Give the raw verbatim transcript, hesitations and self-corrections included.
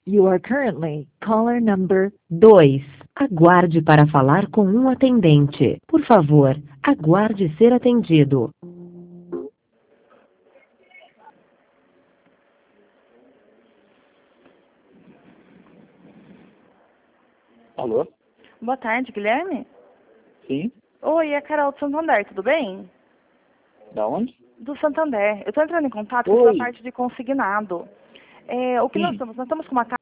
You are currently caller number dois. Aguarde para falar com um atendente. Por favor, aguarde ser atendido. Alô? Boa tarde, Guilherme. Sim? Oi, é a Carol do Santander, tudo bem? Da onde? Do Santander. Eu estou entrando em contato com a Oi. parte de consignado. É, o que Sim. nós estamos? Nós estamos com uma